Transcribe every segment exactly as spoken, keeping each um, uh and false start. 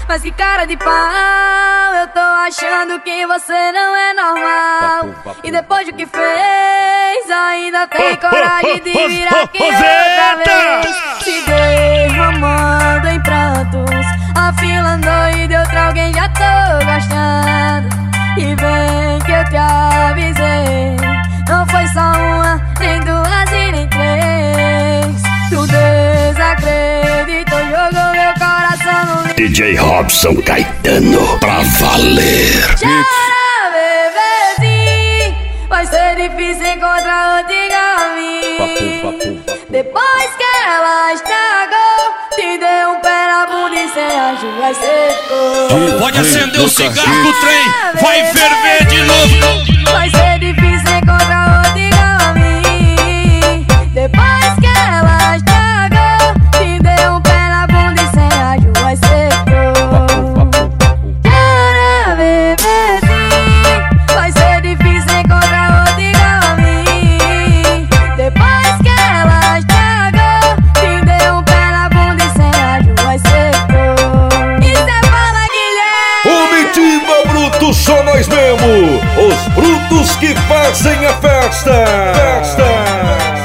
Mas que cara de pau, eu tô achando que você não é normal. E depois do que fez, ainda tem coragem de virar aqui outra vez. Se derramando em prantos, afilando e de outra alguém já tô gostando. E vem que eu te avisei, não foi só uma, nem duas e nem três. Tu desacreditou, jogou meu coração no lixo. D J Robson Caetano, pra valer. Chora, bebezinho, vai ser difícil encontrar outro igual a mim. Depois que ela estragou, te deu um pé na bunda e cê acha vai secou. Pode acender o cigarro do trem, vai ferver de novo. Vai ser difícil encontrar outro igual a mim. Depois que ela estragou, te deu um pé na bunda e cê acha vai secou. Chora, bebezinho, vai ser difícil encontrar outro igual a mim. Depois que ela estragou, te deu um pé na bunda e cê acha vai secou. E cê fala, Guilherme? Omitiba Bruto, só nós mesmo, os brutos que fazem a festa. Festa.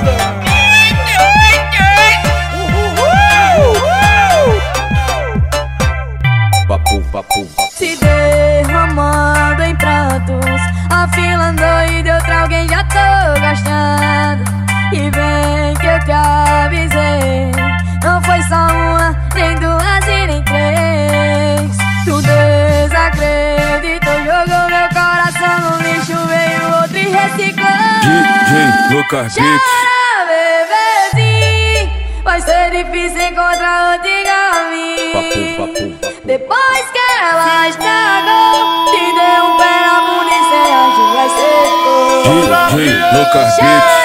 Se derramando em prantos, afilando e de outra alguém já tô gostando. E vem que eu te avisei, não foi só uma, nem duas e nem três. Tu desacreditou, jogou meu coração no lixo, veio outro e reciclou. D J Lucas Beats. Chora, bebezinho, vai ser difícil encontrar outro igual a mim. Depois que ela estragou, te deu um pé na bunda e cê acha vai ser. D J Lucas Beats.